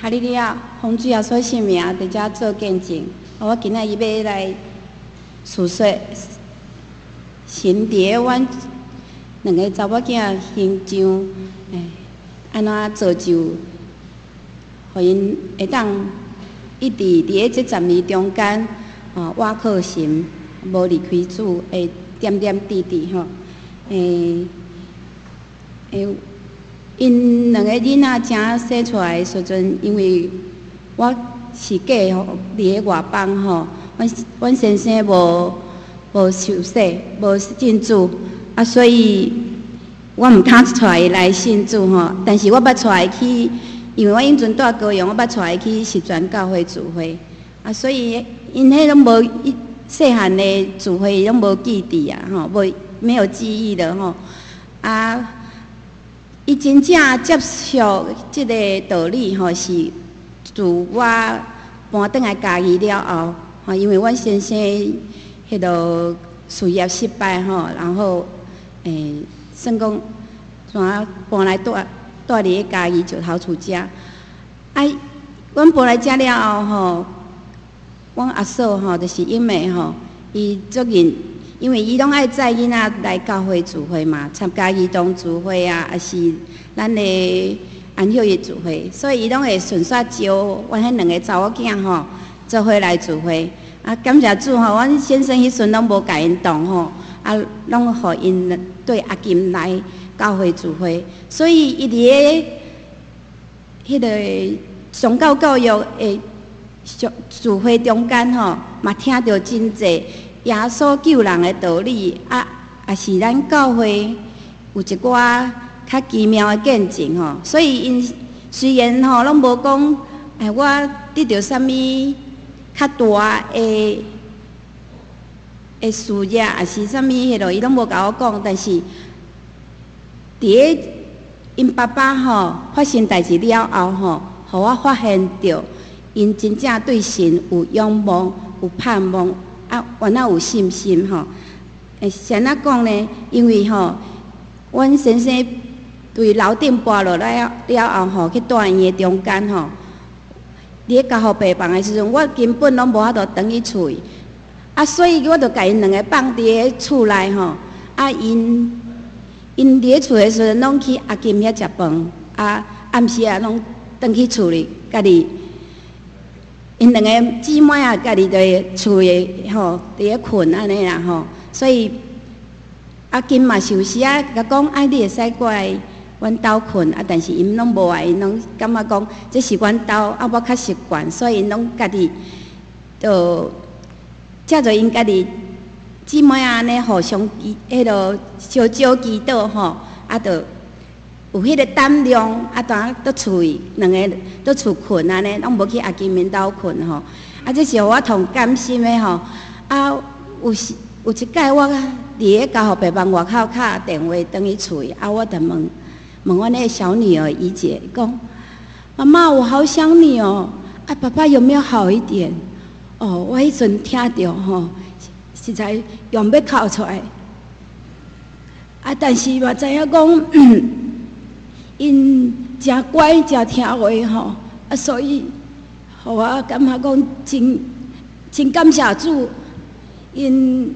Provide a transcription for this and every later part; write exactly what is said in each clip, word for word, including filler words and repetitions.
哈利路亚，洪主耶稣圣名，伫遮做见证。我今仔日要来诉说神伫阮两个查某囝形象，诶，安怎造就，互因会当一直伫咧这十年中间，哦，倚靠神，无离开主，会点点滴滴吼，诶，诶。因两个囡仔正生出来的时阵，因为我是假吼，伫咧外邦吼，阮阮先生无无受洗，无信主，啊，所以我毋通带伊来信主吼。但是我捌带伊去，因为我迄阵住高雄，我捌带伊去实传教会聚会，啊，所以因迄拢无伊细汉的聚会拢无记忆啊，吼，无没有记忆的吼，啊。伊真正接受即个道理吼，是自我搬转来家己了后，吼，因为阮先生迄落事业失败吼，然后诶，算讲怎啊搬来住住伫咧家己石头厝遮。啊，阮搬来遮了后吼，阮阿嫂吼，就是英妹吼，伊最近。因为伊拢爱载囡仔来教会聚会嘛，参加儿童聚会啊，还是咱的安休日聚会，所以伊拢会顺续招阮迄两个查某囝吼，做伙来聚会。啊，感谢主吼，阮先生迄阵拢无甲因动吼，啊，拢互因对阿金来教会聚会，所以伊伫咧迄个宗教教育的聚会中间吼，嘛听到真济。耶稣救人的道理啊，也是咱教会有一寡较奇妙的见证吼。所以因虽然吼拢无讲，哎，我得到啥物较大的的事业，也是啥物迄落，伊拢无甲我讲。但是伫咧因爸爸吼发生代志了后吼，互我发现到因真正对神有仰望，有盼望。啊，原来有信心吼。诶，先啊讲呢，因为吼，阮先生对楼顶跋落来了后吼，去住院的中间吼，伫咧家护病房的时阵，我根本拢无法度转去厝。啊，所以我就甲因两个放伫咧厝内吼。啊，因因伫咧厝的时阵，拢去阿金遐食饭。啊，暗时啊，拢转去厝里，家己。因两个姊妹啊，家己在厝诶吼，伫咧困安尼啦吼，所以阿金嘛是有时啊，甲讲啊，你会使过来阮兜困啊，但是因拢无爱，因拢感觉讲这是阮兜啊，我较习惯，所以因拢家己就借着因家己姊妹啊，安尼互相迄落相招祈祷吼，啊，就有迄个胆量，啊，当伫厝里两个伫厝困安尼，拢无去阿金面兜困吼。啊，这是互我同甘心的吼。啊，有时有一摆我伫咧家护病房外口敲电话转去厝里，啊，我就问问阮那个小女儿怡姐，讲妈妈，我好想你哦。啊，爸爸有没有好一点？哦，我迄阵听到吼，实在用要哭出来。啊，但是我知影讲。因真乖真听话吼，啊，所以，互我感觉讲真真感谢主，因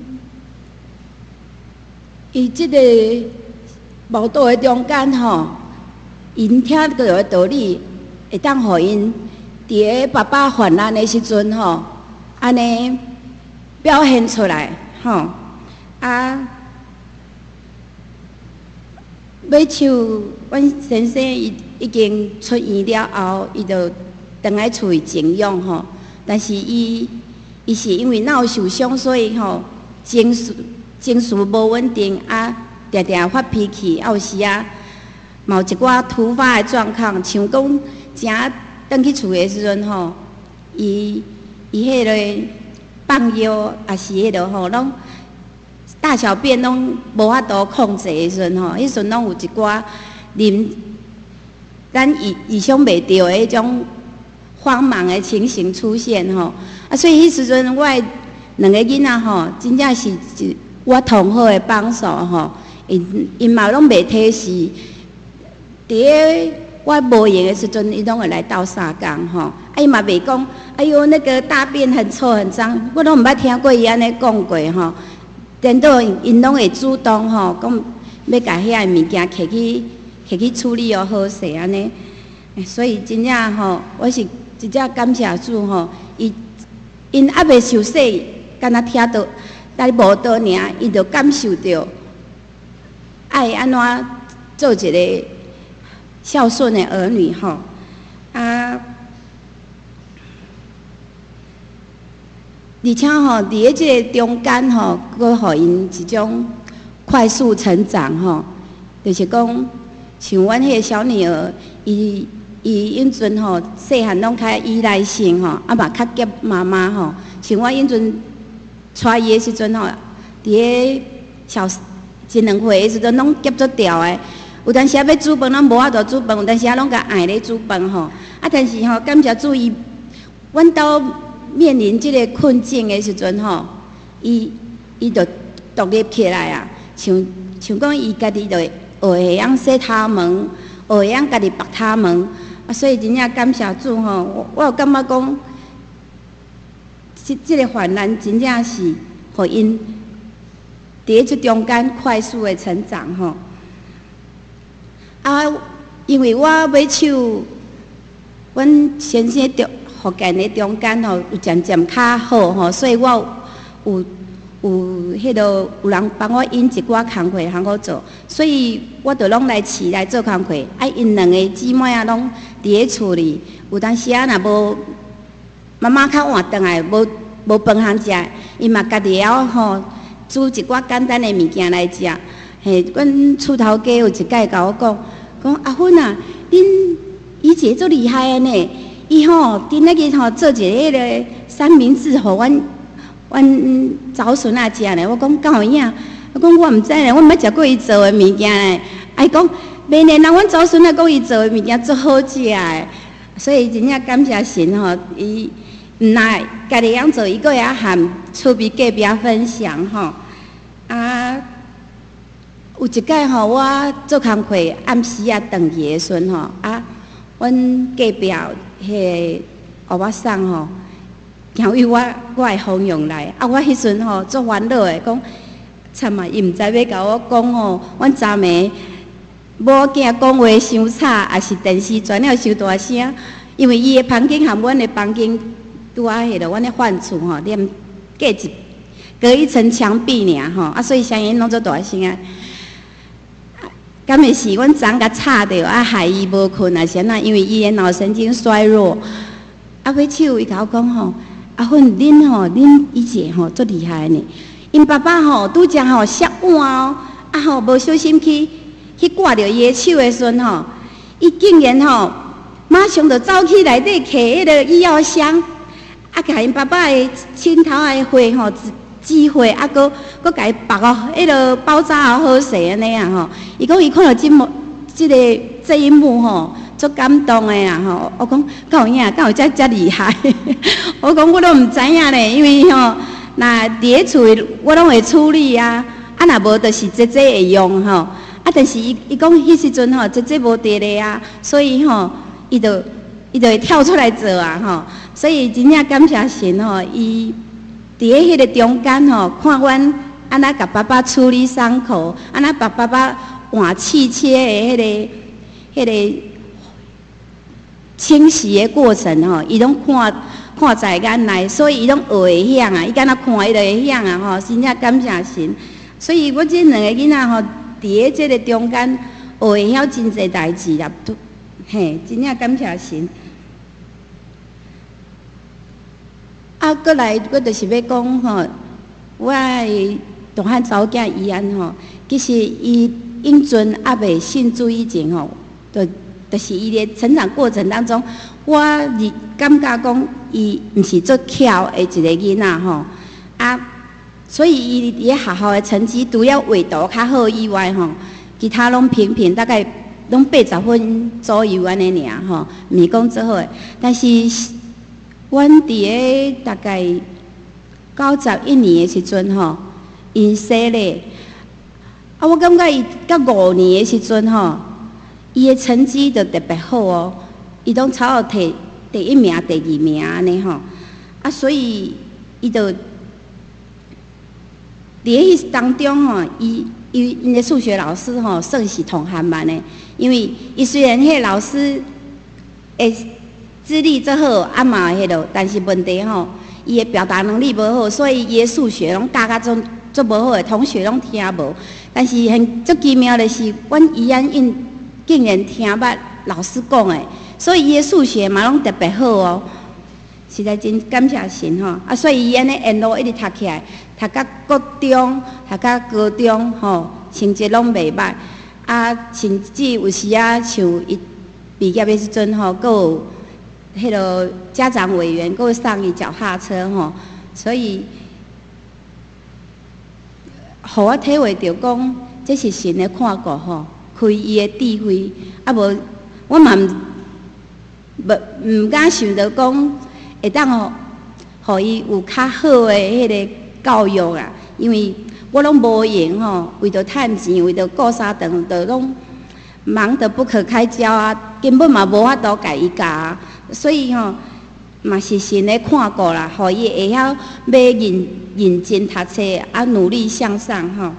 伊即个无道的中间吼，因听到的道理，会当互因伫咧爸爸患难的时阵吼，安尼表现出来吼，啊。要像阮先生已已经出院了后，伊就倒来厝里静养吼。但是伊伊是因为脑受伤，所以吼情绪情绪无稳定，啊，定定发脾气，啊有时啊，嘛有一寡突发的状况，像讲正倒去厝的时阵吼，伊伊迄个放药，也是迄落吼，拢。大小便拢无法度控制的时阵吼，迄阵拢有一寡啉咱意意想袂到的迄种慌忙的情形出现吼。啊，所以迄时阵我的两个囡仔吼，真正是我同好的帮手吼，因因嘛拢袂体示。伫咧我无闲的时阵，伊拢会来斗相共吼。啊，伊嘛袂讲，哎呦那个大便很臭很脏，我拢毋捌听过伊安尼讲过吼。颠倒因拢会主动吼，讲要甲遐个物件摕去摕去处理哦，好势安尼。所以真正吼，我是真正感谢主吼，伊因还袂受洗，敢若听到来无倒尔，伊就感受到爱安怎做一个孝顺的儿女吼啊！而且吼，伫咧即个中间吼，佫互因一种快速成长吼，就是讲，像阮迄个小女儿，伊伊因阵吼细汉拢较依赖性吼，啊嘛较急妈妈吼。像我因阵带伊的时阵吼，伫咧小一两岁的时阵拢急做调的。有当时啊要煮饭，拢无法度煮饭；有当时啊拢甲爱咧煮饭吼。啊，但是吼，感谢主伊，阮兜面临即个困境的时阵吼，伊伊就独立起来啊。像像讲伊家己就学会晓洗头毛，学会晓家己拔头毛。啊，所以真正感谢主吼，我我有感觉讲，即即个患难真正是互因伫咧即中间快速的成长吼。啊，因为我买手，阮先生中福建的中间吼，有渐渐较好吼，所以我有有迄落有人帮我引一寡工课通好做，所以我就拢来市来做工课。啊，因两个姊妹啊，拢伫咧厝里，有当时啊，若无妈妈较晚转来，无无饭通食，伊嘛家己晓吼煮一寡简单的物件来食。嘿，阮厝头家有一摆甲我讲，讲阿芬啊，恁姨姐足厉害安尼，伊吼今仔日吼做一个迄个三明治，互阮阮早孙仔食咧。我讲敢有影？我讲我毋知咧，我毋捌食过伊做的物件咧。啊，伊讲明年人阮早孙仔讲伊做的物件足好食诶，所以真正感谢神吼，伊毋奈家己样做，伊阁会晓含厝边隔壁分享吼啊。有一摆吼，我做工课暗时啊，转去的时阵吼啊，阮隔壁迄个欧巴桑吼，行为我我的方向来，啊，我迄阵吼足烦恼的，讲惨啊，伊毋知要甲我讲吼，阮昨暝某囝讲话伤吵，也是电视转了伤大声，因为伊的房间含阮的房间拄啊迄落阮的范厝吼，连隔一隔一层墙壁尔吼，啊，所以声音拢足大声啊。敢会是阮昨甲吵着，啊害伊无困啊？是安那？因为伊的脑神经衰弱。啊，尾手伊甲我讲吼，阿芬恁吼，恁姨姐吼足厉害呢。因爸爸吼拄则吼摔碗哦，啊吼无小心去去挂着伊的手的时阵吼，伊竟然吼马上就走去内底摕迄个医药箱，啊，甲因爸爸的枕头的血吼。机会啊，搁搁甲伊绑哦，迄落包扎哦，好势安尼啊吼。伊讲伊看到即幕，即个这一幕吼，足感动的啊吼。我讲敢有影，敢有遮遮厉害？我讲我都毋知影咧，因为吼，若伫咧厝诶，我拢会处理啊。啊，若无就是姐姐会用吼。啊，但是伊伊讲迄时阵吼，姐姐无伫咧啊，所以吼，伊就伊就会跳出来做啊吼。所以真正感谢神吼，伊。伫咧迄个中间吼，看阮安那甲爸爸处理伤口，安那把爸爸换气切的迄个、迄个清洗的过程吼，伊拢看看在眼内，所以伊拢学会晓啊。伊敢若看伊就会晓啊吼，真正感谢神。所以我这两个囡仔吼，伫咧这个中间学会晓真侪代志啦，嘿，真正感谢神。啊，过来，我就是要讲吼，我的大汉查某囝伊安吼，其实伊因阵还未信主以前吼，就就是伊的成长过程当中，我是感觉讲伊毋是做巧的一个囡仔吼，啊，所以伊伫学校的成绩除了画图较好以外吼，其他拢平平，大概拢八十分左右安尼尔吼，毋是讲最好的，但是。阮伫咧大概九十一年的时阵吼，因生咧，啊，我感觉伊到五年的时阵吼， 伊的成绩就特别好哦，伊拢超好摕第一名、第二名安尼吼。啊，所以伊就伫迄当中吼，伊伊因的数学老师吼算是同学班的，因为伊虽然迄个老师诶资历最好，啊嘛迄落，但是问题吼，伊的表达能力无好，所以伊的数学拢教甲做做无好的，同学拢听无。但是很足奇妙的是，阮宜安因竟然听捌老师讲的，所以伊的数学嘛拢特别好哦。实在真感谢神吼，啊，所以伊安尼沿路一直读起来，读到国中，读到高中吼，成绩拢袂歹。啊，甚至有时啊，像伊毕业的时阵吼，阁有迄落家长委员阁有送伊脚踏车吼，所以，互我体会到讲，这是神的看顾吼，开伊的智慧，啊无，我嘛毋无毋敢想到讲。会当吼，互伊有较好的迄个教育啊，因为我拢无闲吼，为着趁钱，为着顾三顿，就拢忙得不可开交啊，根本嘛无法度家己教，所以吼，嘛是神的看顾啦，互伊会晓要认认真读册，啊努力向上吼，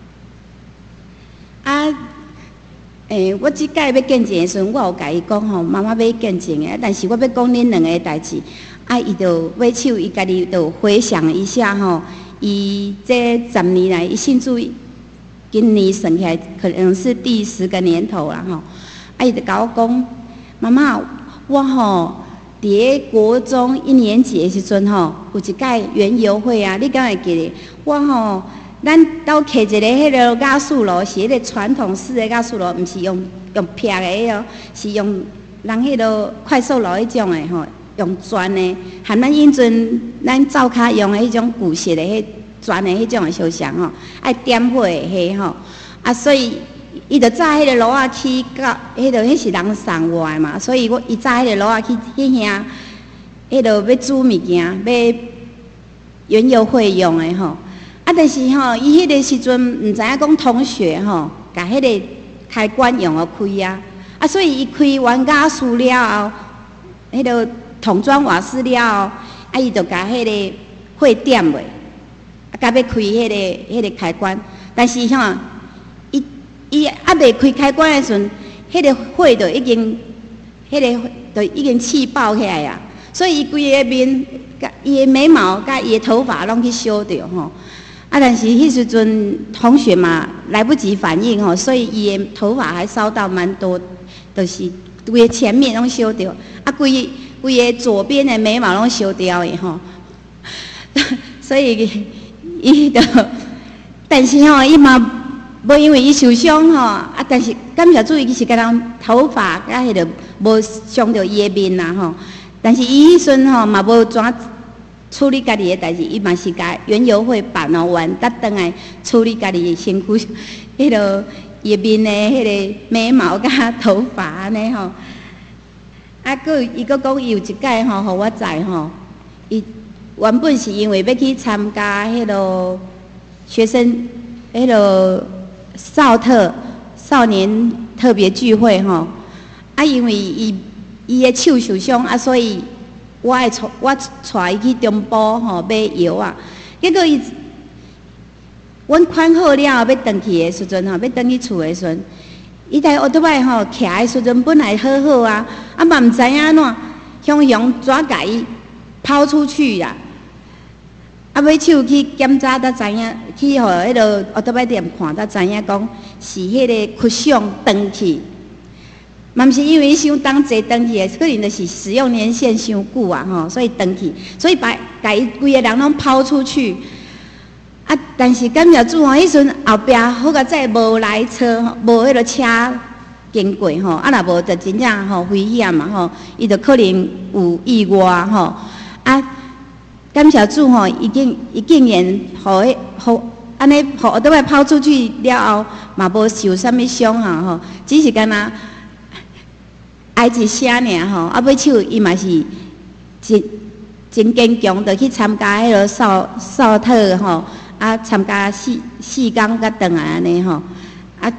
啊。诶、欸，我即摆要见证的时阵，我有甲伊讲吼，妈妈要见证的，但是我要讲恁两个代志，啊，伊就买手，伊家己就回想一下吼，伊这十年来，伊信主，今年算起来可能是第十个年头啦吼，啊，伊就甲我讲，妈妈，我吼伫个国中一年级的时阵吼，有一届园游会啊，你敢会记得？我吼。咱兜摕一个迄个雅素炉，是迄个传统式的雅素炉，毋是用用劈的迄个，是用人迄个快速炉迄种的吼，用砖的，含咱以前咱灶骹用的迄种旧式的迄砖的迄种的烧香吼，爱点火的迄吼，啊，所以伊就早迄个炉仔去到，迄个迄是人送我的嘛，所以我伊早迄个炉仔去迄遐，迄个要煮物件，要园游会用的吼。啊，但是吼，伊迄个时阵毋知影讲同学吼，甲迄个开关用了开啊，啊，所以伊开完雅素了后，迄个桶装瓦斯了后，啊，伊就甲迄个火点落，啊，甲要开迄个迄个开关，但是吼，伊伊还未开开关的时阵，迄个火就已经，迄个就已经气爆起来啊，所以伊规个面、甲伊的眉毛、甲伊的头发拢去烧着吼。啊，但是迄时阵同学嘛来不及反应吼，所以伊的头发还烧到蛮多，就是规个前面拢烧掉，啊，规规个左边的眉毛拢烧掉的吼，所以伊就，但是吼，伊嘛无因为伊受伤吼，啊，但是感谢主，伊是甲人头发甲迄个无伤到伊的面啦吼，但是伊迄阵吼嘛无怎处理家己的代志，伊嘛是甲园游会办哦完，搭转来处理家己的身躯，迄个伊面的迄个眉毛甲头发安尼吼。啊，佮伊佮讲伊有一届吼，互我知吼，伊原本是因为要去参加迄个学生迄个少特少年特别聚会吼，啊，因为伊伊的手受伤啊，所以。我爱带我带伊去中部吼买药啊，结果伊，阮款好了后要转去的时阵吼，要转去厝的时阵，伊台奥特曼吼徛的时阵本来好好啊，啊嘛毋知影安怎，雄雄怎甲伊抛出去啦？啊，尾手去检查才知影，去互迄个奥特曼店看才知影讲是迄个曲项断去。嘛毋是因为伤重坐登去的，可能就是使用年限伤久啊吼，所以登去，所以把把伊规个人拢抛出去。啊，但是感谢主吼，迄阵后壁好个再无来车，无迄个车经过吼，啊若无就真正吼危险嘛吼，伊就可能有意外吼。啊，感谢主吼，伊竟伊竟然互迄互安尼互倒来抛出去了后，嘛无受啥物伤啊吼，只是干那。挨一声尔吼，啊，尾手伊嘛是真真坚强，就去参加迄个少少特吼，啊，参加四四工甲转来安尼吼，啊，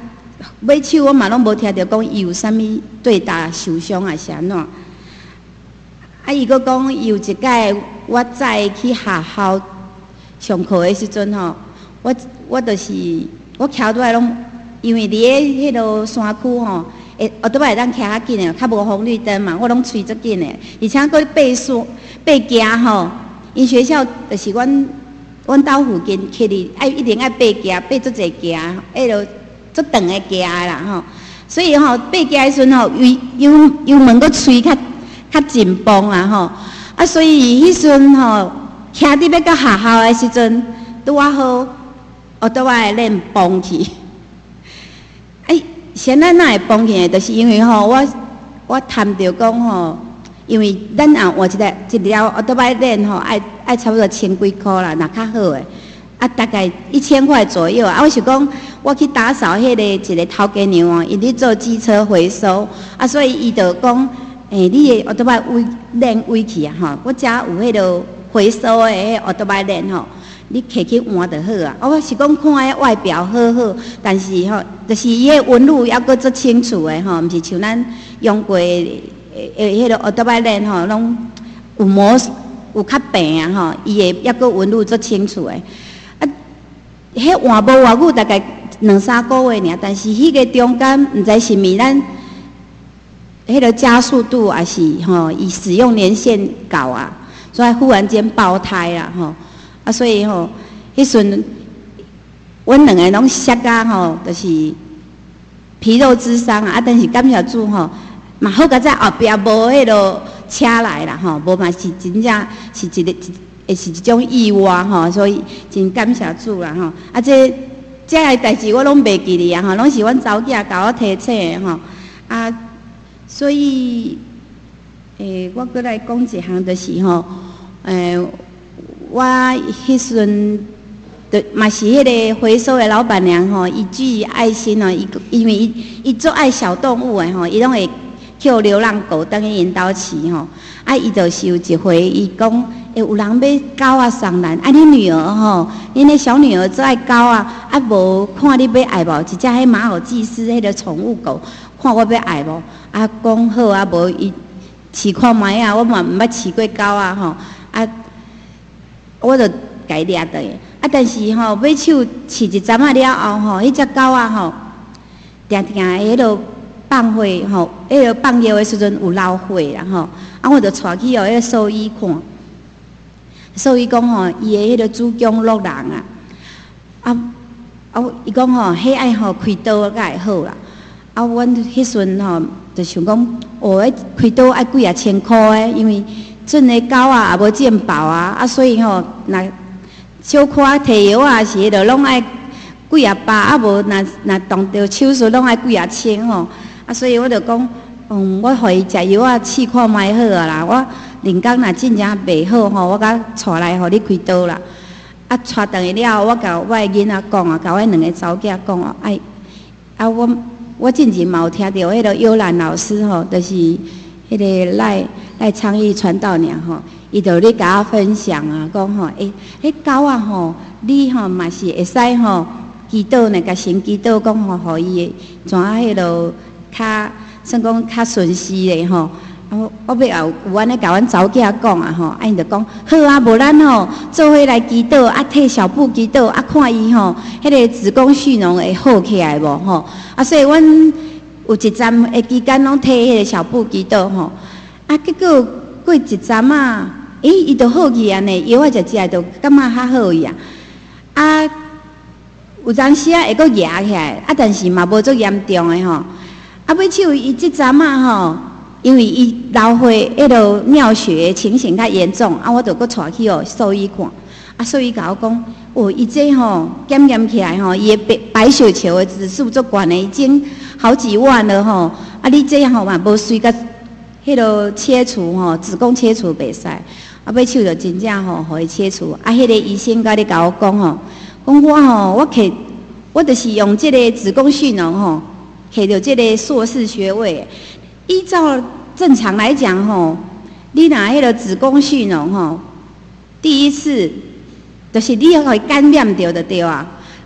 买手我嘛拢无听到讲伊有啥物对打受伤还是安怎。啊，伊佫讲伊有一摆我早去学校上课的时阵吼，我我就是我徛倒来拢，因为伫咧迄落山区吼，会后倒摆会当徛较紧的，较无红绿灯嘛，我拢吹足紧的，而且佫爬山爬行吼，因学校就是阮阮兜附近徛哩，爱一定爱爬行，爬足侪行，迄落足长的行啦吼，所以吼爬行的时阵吼，油油油门佫吹较。较紧绷啊吼，啊所以迄阵吼，徛伫要到学校的时阵，拄啊好，学倒来练崩去。哎，现在哪会崩去？就是因为吼，我我谈到讲吼，因为咱也换一个一条学倒来练吼，爱爱差不多千几箍啦，若较好诶，啊大概一千块左右。啊，我是讲我去打扫迄个一个头家娘哦，伊咧做机车回收，啊所以伊就讲。诶、欸，你诶，学倒摆围练围去啊吼！我遮有迄落回收诶，学倒摆练吼，你摕去换就好啊。我是讲看迄外表好好，但是吼，就是伊迄纹路还阁足清楚诶吼，毋是像咱用过诶诶迄落学倒摆练吼，拢有磨有较平啊吼，伊诶还阁纹路足清楚诶。啊，迄换无偌久，大概两三个月尔，但是迄个中间毋知是咪咱。迄个加速度也是吼，伊使用年限高啊，所以忽然间爆胎啦吼，啊所以吼，迄阵阮两个拢摔甲吼，就是皮肉之伤啊，啊但是感谢主吼，嘛好佳在后壁无迄落车来啦吼，无嘛是真正是一个会是一种意外吼，所以真感谢主啦吼，啊这这个代志我拢袂记哩啊吼，拢是阮查某囝甲我提醒的吼，啊。所以，诶、欸，我过来讲一项，就是吼，诶、欸，我迄阵，就嘛是迄个回收的老板娘吼，伊具有爱心哦，伊因为伊伊做爱小动物的吼，伊拢会叫流浪狗等去因兜饲吼，啊，伊就是有一回，伊讲，诶、欸，有人要狗啊送咱，啊，恁女儿吼，恁那小女儿最爱狗啊，啊，无看你要爱无，一只迄马尔济斯迄个宠物狗。看我要爱无？啊，讲好啊，无伊试看卖啊，我嘛毋捌试过狗啊吼，啊，我就家掠倒去。啊，但是吼，买手试一阵仔了后吼，迄只狗啊吼，定定迄落放火吼，迄落放药的时阵有流血啦吼，啊，我就带去哦，迄个兽医看，兽医讲吼，伊的迄个子宫落脓啊，啊啊，伊讲吼，迄爱吼开刀才会好啦。啊，阮迄阵吼，就想讲，哦，迄开刀爱几啊千箍诶，因为阵个狗啊也无健保啊，啊，所以吼，若小可摕药啊是迄落拢爱几啊百，啊无若若动着手术拢爱几啊千吼，啊，所以我就讲，嗯，我互伊食药啊试看卖好啊啦，我人工若真正袂好吼，我甲带来互你开刀啦。啊，带倒去了，我甲我诶囡仔讲啊，甲我两个查某囝讲啊，哎，啊我。我之前嘛有听到迄个幽兰老师吼，就是迄个赖赖昌义传道娘吼，伊就咧甲我分享啊，讲吼，诶、欸，迄狗啊吼，你吼嘛是会使吼祈祷呢，甲神祈祷讲吼，互伊怎啊迄落较算讲较顺势咧吼。我我要有有安尼甲阮查某囝讲啊吼，啊因就讲好啊，无咱吼做伙来祈祷，啊替小布祈祷，啊看伊吼迄个子宫蓄脓会好起来无吼，啊所以阮有一站的期间拢替迄个小布祈祷吼，啊结果过一站啊，诶伊就好去安尼，药啊食食就感觉较好伊啊，啊有当时啊会阁压起来，啊但是嘛无足严重的吼，啊尾手伊即站啊吼。因为伊流血迄落尿血情形较严重，啊，我就搁带去哦兽医看，啊，兽医甲我讲，哦，伊这吼检验起来吼，伊的白白血球的指数足悬的，已经好几万了吼，啊，你这吼嘛无随甲迄落切除吼，子宫切除袂使，啊，尾手就真正吼，互伊切除，啊，迄个医生甲你甲我讲吼，讲我吼，我摕我就是用这个子宫蓄脓吼，摕到这个硕士学位。依照正常来讲吼，你若迄个子宫蓄脓吼，第一次就是你要互伊感染着就对啊，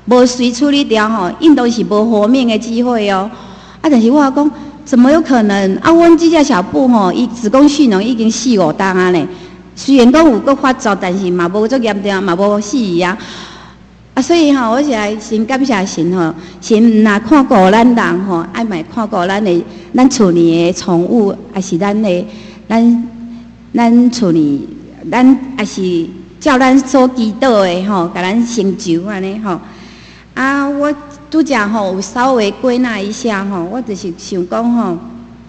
无随处理掉吼，印度是无活命的机会哦。啊，但是我讲怎么有可能？啊，阮这只小布吼，伊子宫蓄脓已经四五档啊呢。虽然讲有搁发作，但是嘛无足严重，嘛无死伊啊。啊，所以吼，我是来先感谢神吼，先若看顾咱人吼，爱买看顾咱的咱厝里的宠物，还是咱的咱咱厝里，咱还是照咱所祈祷的吼，甲咱成就安尼吼。啊，我拄则吼有稍微归纳一下吼，我就是想讲吼，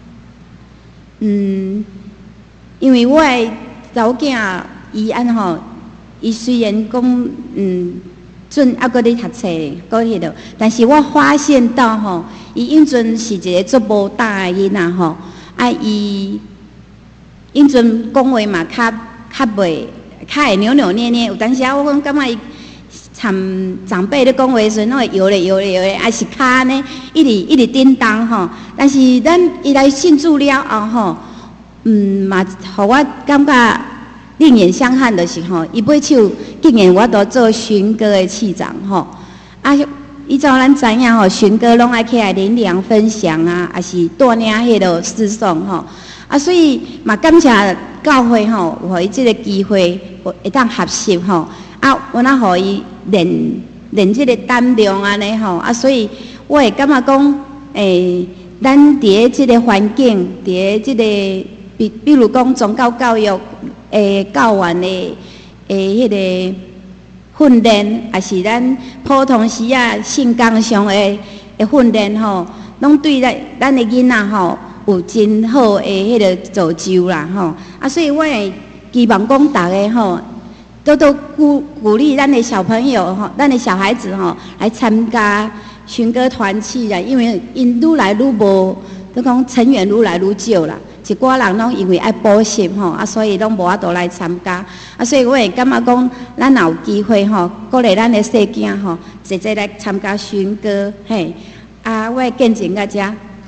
嗯，因为我的查某囝伊安吼，伊虽然讲嗯。阵还搁咧读册，搁迄落，但是我发现到吼，伊因阵是一个足无胆的囡仔吼，啊伊因阵讲话嘛较较袂，较会扭扭捏捏，有当时啊我讲感觉伊参长辈咧讲话时阵，拢会摇咧摇咧摇咧，啊是骹呢一直一直叮当吼，但是咱伊来信主了后吼，嗯嘛，互我感觉。另眼相看的时候，伊买手竟然我都做巡歌的市长吼，啊，依照咱知影吼，巡歌拢爱起来领粮分享啊，也是带领迄落诗颂吼，啊，所以嘛感谢教会吼，有互伊即个机会，会当合适吼，啊，我那互伊练练即个胆量安尼吼，啊，所以我会感觉讲，诶、欸，咱伫即个环境，伫即个比比如讲宗教教育。诶，教员的诶，迄个训练，也是咱普通时啊性工上的诶训练吼，拢对咱咱的囡仔吼有真好诶迄个造就啦吼。啊，所以我会希望讲大家吼，多多鼓鼓励咱的小朋友吼，咱的小孩子吼来参加巡歌团契啦，因为因愈来愈无，都讲成员愈来愈少啦。一寡人拢因为爱补习吼，啊，所以拢无法度来参加，啊，所以我会感觉讲，咱若有机会吼，鼓励咱的细囝吼，直接来参加巡歌，嘿，啊，我会见证到遮。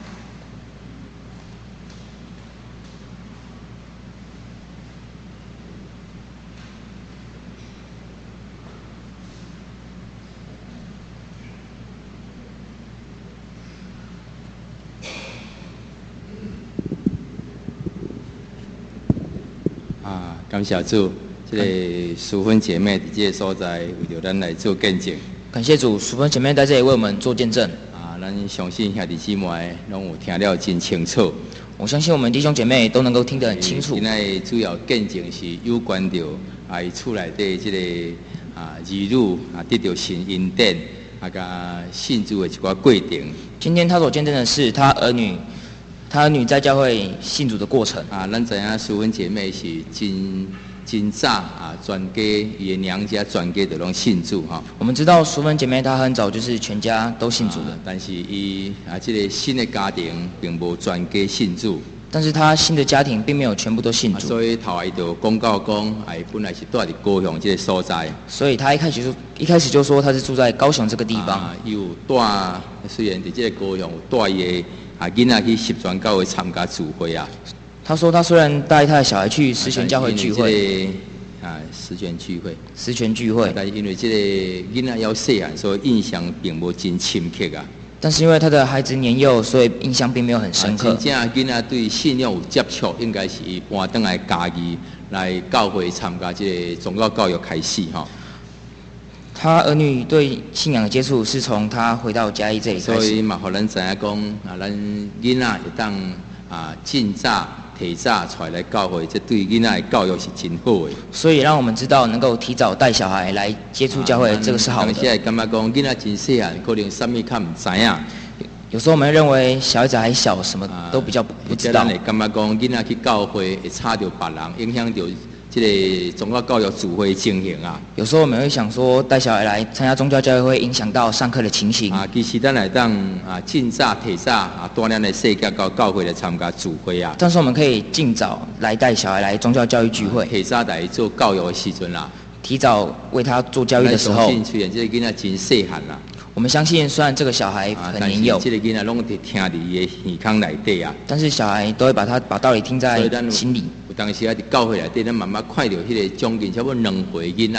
感谢主，这个淑芬姐妹伫这个所在为着咱来做见证。 感谢主，淑芬姐妹在这里为我们做见证。 啊，咱相信兄弟姊妹拢有听了真清楚。 我相信我们弟兄姐妹都能够听得很清楚。 今仔主要见证是有关着啊，伊厝内底这个啊儿女啊得到神恩典，啊甲信主的一寡过程。 今天他所见证的是他儿女。他儿女在教会信主的过程啊，咱知影淑芬姐妹是真真早啊，全家伊的娘家全家都拢信主哈。 我们知道淑芬姐妹她很早就是全家都信主的， 啊、但是伊啊，这个新的家庭并无全家信主。 但是她新的家庭并没有全部都信主， 啊、所以头来就讲到讲，哎，本来是住伫高雄这个所在。 所以她一开始就一开始就说她是住在高雄这个地方。 啊，伊有带，虽然伫这个高雄有带伊的。啊，囡仔去十全教会参加聚会啊。 他说他虽然带他的小孩去十全教会聚会， 啊，十全聚会， 十全聚会， 但是因为这个囡仔要细汉，所以印象并无真深刻啊。 但是因为他的孩子年幼，所以印象并没有很深刻。 啊、真正囡仔对信仰有接触，应该是伊搬登来家己来教会参加这个宗教教育开始哈。 他儿女对信仰的接触是从他回到嘉义这里开始， 所以嘛，互咱知影讲啊，咱囡仔会当啊，尽早提早出来教会，这对囡仔的教育是真好的。 所以让我们知道，能够提早带小孩来接触教会，啊、这个是好的。 现在感觉讲囡仔真细汉，可能啥物较唔知影。 有时候我们认为小孩子还小，什么都比较不知道。 咱会感觉讲囡仔去教会会吵到别人，影响到。这个宗教教育聚会情形啊， 有时候我们会想说，带小孩来参加宗教教育会影响到上课的情形啊。其实咱来当啊，尽早提早啊，带咱的世界到教会来参加聚会啊。 但是我们可以尽早来带小孩来宗教教育聚会， 提早来做教育的时阵啦。 提早为他做教育的时候， 虽然这个囡仔真细汉啦， 我们相信虽然这个小孩很年幼， 啊、这个囡仔拢得听伫伊的耳孔内底啊。 但是小孩都会把他把道理听在心里。 有当时啊，伫教会内底，咱慢慢看到迄个将近差不多两岁囡仔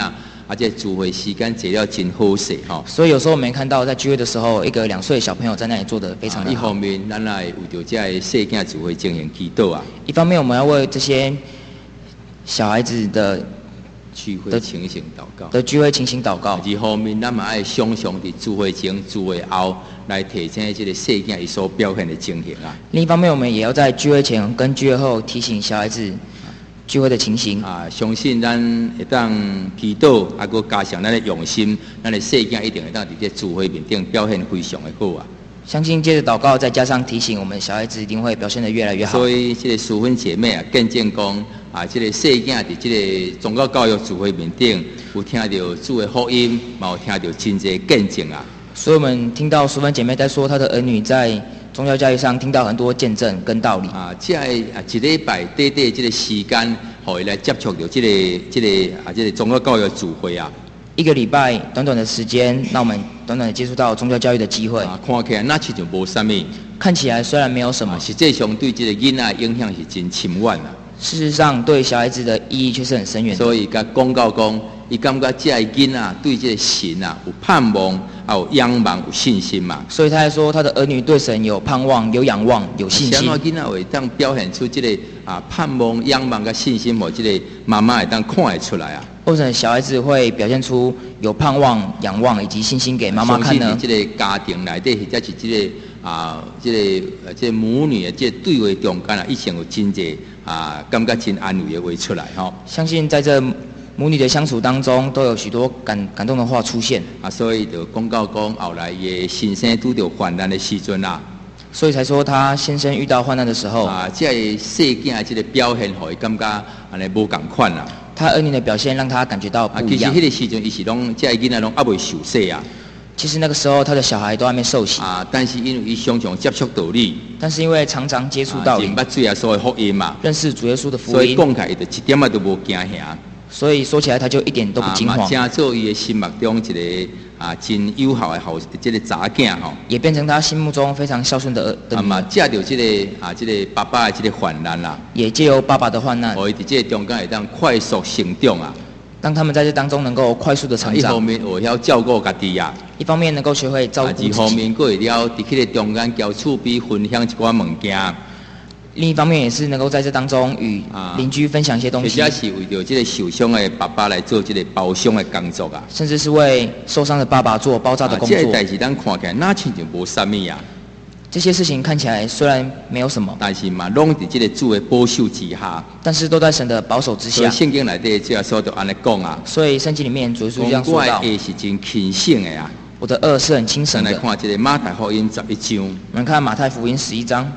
啊，这聚会时间坐了真好势吼。 所以有时候我们看到在聚会的时候，一个两岁小朋友在那里做得非常的好。 一方面，咱来为着这个细囝聚会进行祈祷啊。 一方面，我们要为这些小孩子的聚会情形祷告。 的聚会情形祷告。 二方面，咱嘛爱想象伫聚会前、聚会后来提醒这个细囝伊所表现的情形啊。 另一方面，我们也要在聚会前跟聚会后提醒小孩子聚会的情形啊，相信咱会当祈祷，啊，佮加上咱的用心，咱的细囝一定会当伫这聚会面顶表现非常的好啊。 相信接着祷告，再加上提醒，我们小孩子一定会表现得越来越好。 所以，这个淑芬姐妹啊，见证讲啊，这个细囝伫这个宗教教育聚会面顶，有听到主的福音，嘛有听到真侪见证啊。 所以我们听到淑芬姐妹在说，她的儿女在宗教教育上听到很多见证跟道理啊，这啊一礼拜短短这个时间，互伊来接触到这个这个啊这个宗教教育聚会啊。 一个礼拜短短的时间，让我们短短的接触到宗教教育的机会。 啊，看起来那其实无啥物。 看起来虽然没有什么， 啊、实际上对这个囡仔影响是真深远啊。 事实上，对小孩子的意义却是很深远的。 所以甲公告讲，伊感觉这个囡仔对这个神啊有盼望，啊有仰望，有信心嘛。 所以他还说，他的儿女对神有盼望、有仰望、有信心。 什么囡仔会当表现出这个啊盼望、仰望跟信心，或这个妈妈会当看得出来啊？ 或者小孩子会表现出有盼望、仰望以及信心给妈妈看呢？ 相信这个家庭内底，或者是这个啊，这个呃，这个母女的这个对话中间啊，一定有真侪啊，感觉真安慰的话出来吼。 相信在这母女的相处当中，都有许多感感动的话出现啊，所以就公告讲，后来伊先生拄到患难的时阵啦， 所以才说他先生遇到患难的时候啊，这个细囝的这个表现，互伊感觉安尼无共款啦。 他儿女的表现让他感觉到不一样。 啊，其实迄个时阵，伊是拢这个囡仔拢还未受洗啊。 其实那个时候，他的小孩都还没受洗啊，但是因为伊常常接触道理，但是因为常常接触道理， 认捌主耶稣的福音嘛， 认识主耶稣的福音， 所以讲起来，伊就一点仔都无惊吓。 所以说起来，他就一点都不惊慌。 啊，正做伊的心目中一个啊真友好的好这个查囝吼， 也变成他心目中非常孝顺的儿。啊嘛，借着这个啊这个爸爸的这个患难啦， 也借由爸爸的患难， 所以伫这个中间会当快速成长啊。 当他们在这当中能够快速的成长， 一方面我要照顾家己啊， 一方面能够学会照顾自己， 二方面，佫会了伫迄个中间交厝边分享一寡物件。 另一方面也是能够在这当中与邻居分享一些东西， 或者是为着这个受伤的爸爸来做这个包伤的工作啊， 甚至是为受伤的爸爸做包扎的工作。 啊、这个代志咱看起来那亲像无啥物啊。 这些事情看起来虽然没有什么， 但是嘛，拢伫这个主的保守之下， 但是都在神的保守之下。 所以圣经内底主耶稣就安尼讲啊。 所以圣经里面主耶稣这样说道：“ 我的恶是真轻省的啊， 我的恶是很轻省的。” 咱来看这个马太福音十一章。 我们看马太福音十一章，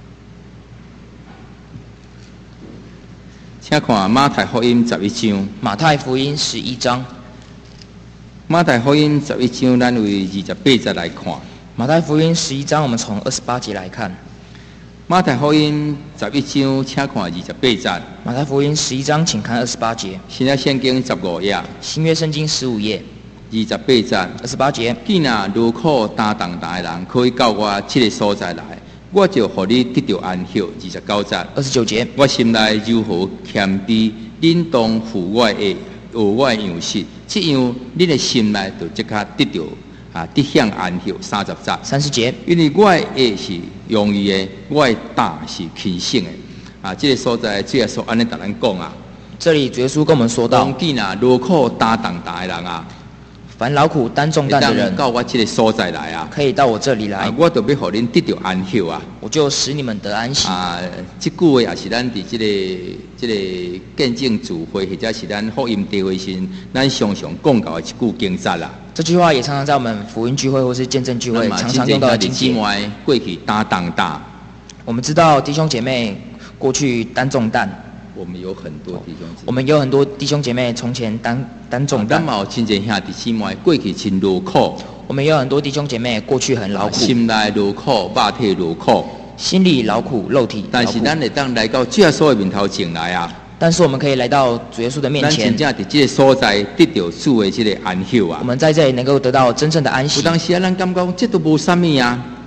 请看马太福音十一章。 马太福音十一章， 马太福音十一章，咱为二十八节来看。 马太福音十一章，我们从二十八节来看。 马太福音十一章，请看二十八节。 马太福音十一章，请看二十八节。 新约圣经十五页。 新约圣经十五页。 二十八节。 二十八节。 既然如苦担重担的人可以到我这个所在来，我就予你得到安息。二十九节。 二十九节。 我心内柔和谦卑，恁当负我的学我的样式，这样恁的心内就即刻得到。啊，得享安息。三十节， 三十节， 因为我的恶是容易的，我的担是轻省的。啊，这个所在，主耶稣安尼同咱讲啊。 这里主耶稣跟我们说到， 既然劳苦担重担的人啊， 凡劳苦担重担的人， 到我这个所在来啊， 可以到我这里来， 啊、我就要互恁得到安息啊。 我就使你们得安息。 啊，这句话也是咱伫这个这个见证聚会，或者是咱福音地会时，咱常常讲到的一句经节啦。 这句话也常常在我们福音聚会或是见证聚会常常用到的经节。 过去担重担， 我们知道弟兄姐妹过去担重担， 我们有很多弟兄姐妹， 我们有很多弟兄姐妹从前担担重担。 咱嘛有亲戚兄弟姊妹过去真劳苦， 我们也有很多弟兄姐妹过去很劳苦， 心内劳苦，肉体劳苦， 心里劳苦，肉体劳苦。 但是咱会当来到主耶稣的面头前来啊。 但是我们可以来到主耶稣的面前， 咱真正伫这个所在得到主的这个安息啊。 我们在这里能够得到真正的安息。 有当时啊，咱感觉这都无啥物啊。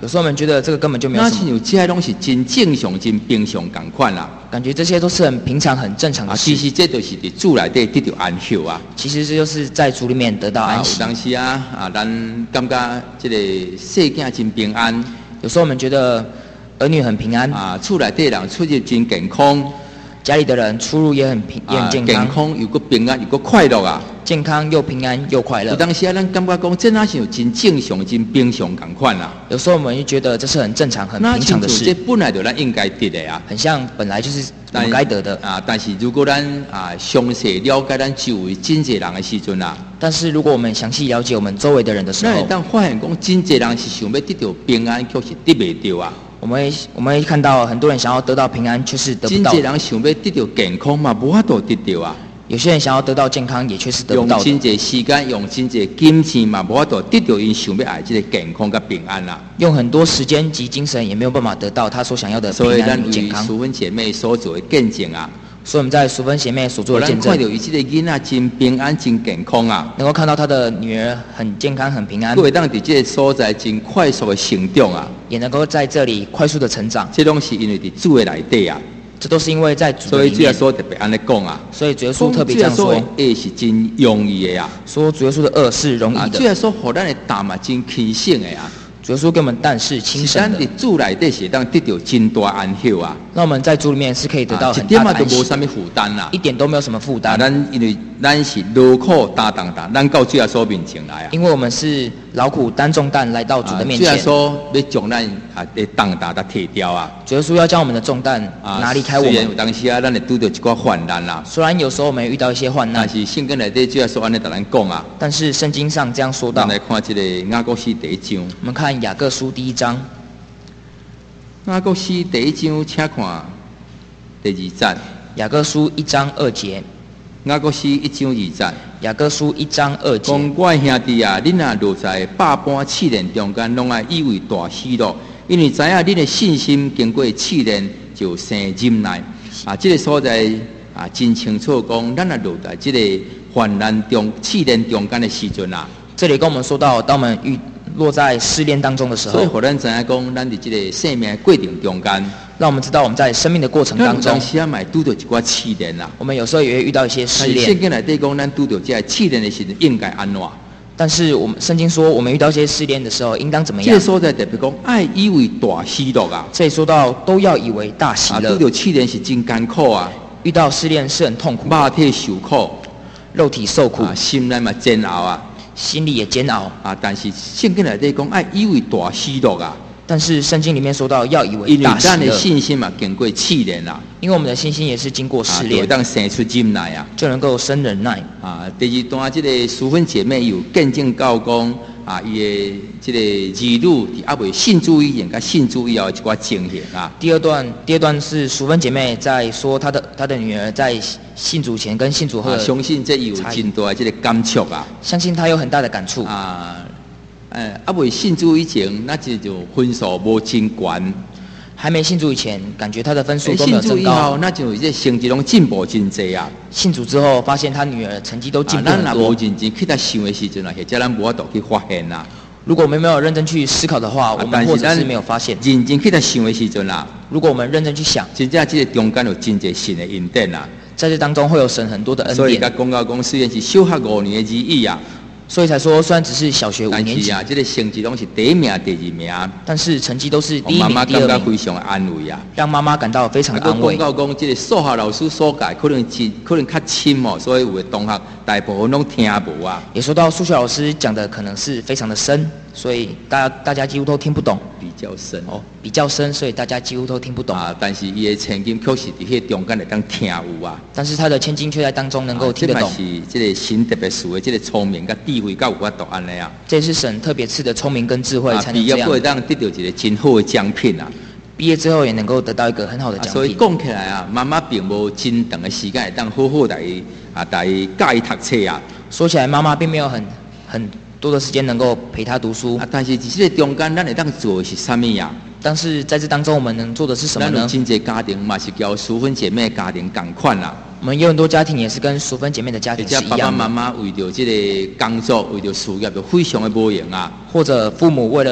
有时候我们觉得这个根本就没有那什么， 亲像这些拢是真正常、真平常共款啦。 感觉这些都是很平常、很正常啊， 的事。 其实这都是伫主内底得到安息啊。 其实这就是在主里面得到啊， 安息。 有当时啊，啊，咱感觉这个世界真平安。 有时候我们觉得儿女很平安， 啊，厝内底人出入真健康。 家里的人出入也很平，也很健康， 健康又个平安又个快乐啊！ 健康又平安又快乐。 有当时啊，咱感觉讲，这那是有真正常、真平常共款啦。 有时候我们就觉得这是很正常、很平常的事。 这本来就咱应该得的啊， 很像本来就是我们该得的啊。但是如果咱啊详细了解咱周围真济人的时阵啊， 但是如果我们详细了解我们周围的人的时候， 那当发现讲真济人是想要得到平安，却是得不到啊。 我们会我们会看到很多人想要得到平安，却是得不到。 真济人想要得到健康嘛，无法度得到啊。 有些人想要得到健康，也却是得不到的。 用真济时间，用真济金钱嘛，无法度得到因想要爱这个健康跟平安啦。 用很多时间及精神，也没有办法得到他所想要的平安与健康。 所以咱为淑芬姐妹所做的见证啊。 所以我们在淑芬姐妹所做的见证， 看到伊这个囡仔真平安、真健康啊， 能够看到她的女儿很健康、很平安， 各位当伫这个所在真快速的成长啊， 也能够在这里快速的成长。 这拢是因为伫主的内底啊， 这都是因为在主的所以里面。 主耶稣特别安尼讲啊， 所以主耶稣特别这样说， 恶是真容易的啊， 说主耶稣的恶是容易的。 主耶稣互咱的担嘛真轻省的啊。 主耶稣给我们担是轻省的， 咱伫主内底是当得到真大安息啊。 那我们在主里面是可以得到很大的安息， 一点嘛都无啥物负担啦， 一点都没有什么负担。 咱因为咱是劳苦担重担，咱到主耶稣面前来啊。 因为我们是劳苦担重担来到主的面前， 主耶稣要将咱啊的重担都提掉啊。 主耶稣要将我们的重担拿离开我们。 虽然有当时啊，咱会拄到一寡患难啦。 虽然有时候我们遇到一些患难， 但是圣经内底主耶稣安尼甲咱讲啊。 但是圣经上这样说到。 咱来看这个雅各书第一章。 我们看雅各书第一章。 雅各书第一章，请看第二节。 雅各书一章二节。 雅各书一章二节。 雅各书一章二节。 讲我兄弟啊，恁若落在百般试炼中间，拢爱以为大喜乐，因为知影恁的信心经过试炼，就生忍耐。啊，这个所在啊，真清楚讲，咱若落在这个患难中、试炼中间的时阵啊， 这里跟我们说到，当我们遇落在试炼当中的时候， 所以互咱知影讲，咱伫这个生命的过程中间， 让我们知道我们在生命的过程当中， 有时啊，买拄到一寡试炼啦。 我们有时候也会遇到一些试炼。 圣经内底讲，咱拄到这个试炼的时候，应该安怎？ 但是我们圣经说，我们遇到一些试炼的时候，应当怎么样？ 这个所在特别讲，爱以为大喜乐啊。 这里说到都要以为大喜乐。 啊，拄到试炼是真艰苦啊。 遇到试炼是很痛苦， 肉体受苦， 肉体受苦， 啊、心内嘛煎熬啊， 心里也煎熬啊。但是圣经内底讲，爱以为大喜乐啊。 但是圣经里面说到，要以为大喜乐。 因为咱的信心嘛，经过试炼啦。 因为我们的信心也是经过试炼， 啊，当生出忍耐啊， 就能够生忍耐。 啊，第二段这个淑芬姐妹有见证到讲，啊，伊的这个儿女伫还未信主以前，甲信主以后一寡情形啊。 第二段，第二段是淑芬姐妹在说她的她的女儿在信主前跟信主后、 啊，相信这有真大的这个感触啊。 相信她有很大的感触啊。呃，还未信主以前，那这就分数无真悬。 还没信主以前，感觉他的分数都没有增高。信主以后， 那就这成绩拢进步真多啊。 信主之后，发现他女儿成绩都进步很多。 咱若无认真去他想的时阵啊，或者咱无法度去发现啦。 如果我们没有认真去思考的话，我们或者是没有发现。 认真去他想的时阵啦， 如果我们认真去想， 真正这个中间有真侪神的恩典啦。 在这当中会有神很多的恩典。 所以甲公告公虽然是小学五年的而已啊。 所以才说，虽然只是小学五年级啊，这个成绩拢是第一名、第二名， 但是成绩都是第一名、 妈妈第二名， 感觉非常安慰啊， 让妈妈感到非常的安慰。 公告讲，这个数学老师所教可能是可能较深哦，所以有的同学大部分拢听无啊。 也说到数学老师讲的可能是非常的深，所以大家大家几乎都听不懂。 比较深哦，比较深，所以大家几乎都听不懂啊。但是伊的千金确实伫迄中间会当听有啊。 但是他的千金却在当中能够听得懂。 啊、这是这个神特别属的这个聪明甲智慧，甲有法度安尼啊。 这是神特别赐的聪明跟智慧才能这样。 毕业会当得到一个真好的奖品啊。 毕业之后也能够得到一个很好的奖品。 啊、所以讲起来啊，妈妈并无真长的时间会当好好来啊来教伊读册啊。 说起来，妈妈并没有很很多的时间能够陪他读书啊。但是在这个中间，咱会当做的是什么呀？ 但是在这当中，我们能做的是什么呢？ 咱有真侪家庭嘛是叫淑芬姐妹家庭同款啦。 我们有很多家庭也是跟淑芬姐妹的家庭是一样的。 爸爸妈妈为着这个工作，为着事业，就非常的无闲啊。 或者父母为了